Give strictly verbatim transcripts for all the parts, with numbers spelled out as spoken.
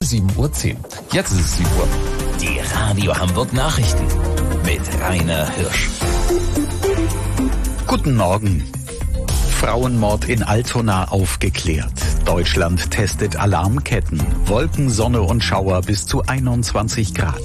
sieben Uhr zehn. Jetzt ist es sieben Uhr. Die Radio Hamburg Nachrichten mit Rainer Hirsch. Guten Morgen. Frauenmord in Altona aufgeklärt. Deutschland testet Alarmketten. Wolken, Sonne und Schauer bis zu einundzwanzig Grad.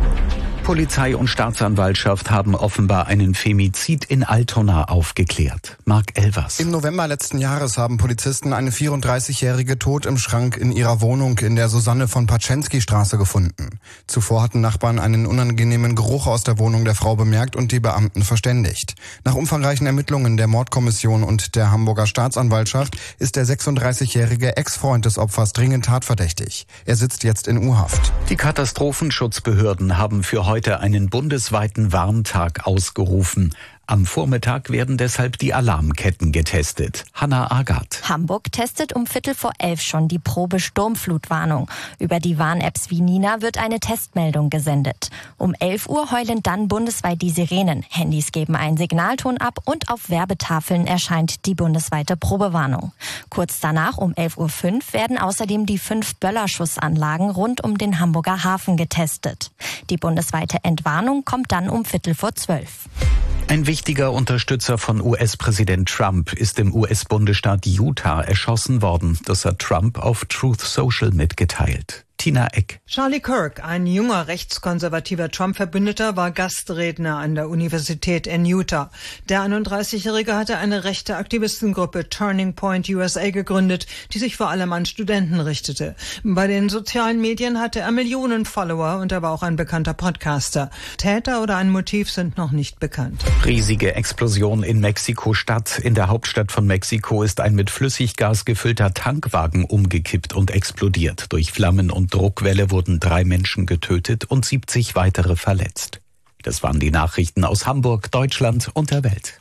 Polizei und Staatsanwaltschaft haben offenbar einen Femizid in Altona aufgeklärt. Marc Elvers. Im November letzten Jahres haben Polizisten eine vierunddreißigjährige tot im Schrank in ihrer Wohnung in der Susanne von Paczensky-Straße gefunden. Zuvor hatten Nachbarn einen unangenehmen Geruch aus der Wohnung der Frau bemerkt und die Beamten verständigt. Nach umfangreichen Ermittlungen der Mordkommission und der Hamburger Staatsanwaltschaft ist der sechsunddreißigjährige Ex-Freund des Opfers dringend tatverdächtig. Er sitzt jetzt in U-Haft. Die Katastrophenschutzbehörden haben für heute heute einen bundesweiten Warntag ausgerufen. Am Vormittag werden deshalb die Alarmketten getestet. Hanna Agath. Hamburg testet um Viertel vor elf schon die Probe Sturmflutwarnung. Über die Warn-Apps wie Nina wird eine Testmeldung gesendet. Um elf Uhr heulen dann bundesweit die Sirenen. Handys geben einen Signalton ab und auf Werbetafeln erscheint die bundesweite Probewarnung. Kurz danach um elf Uhr fünf werden außerdem die fünf Böllerschussanlagen rund um den Hamburger Hafen getestet. Die bundesweite Entwarnung kommt dann um Viertel vor zwölf. Ein wichtiger Unterstützer von U S-Präsident Trump ist im U S-Bundesstaat Utah erschossen worden. Das hat Trump auf Truth Social mitgeteilt. Tina Eck. Charlie Kirk, ein junger rechtskonservativer Trump-Verbündeter, war Gastredner an der Universität in Utah. Der einunddreißigjährige hatte eine rechte Aktivistengruppe Turning Point U S A gegründet, die sich vor allem an Studenten richtete. Bei den sozialen Medien hatte er Millionen Follower und er war auch ein bekannter Podcaster. Täter oder ein Motiv sind noch nicht bekannt. Riesige Explosion in Mexiko-Stadt. In der Hauptstadt von Mexiko ist ein mit Flüssiggas gefüllter Tankwagen umgekippt und explodiert. Durch Flammen und Druckwelle wurden drei Menschen getötet und siebzig weitere verletzt. Das waren die Nachrichten aus Hamburg, Deutschland und der Welt.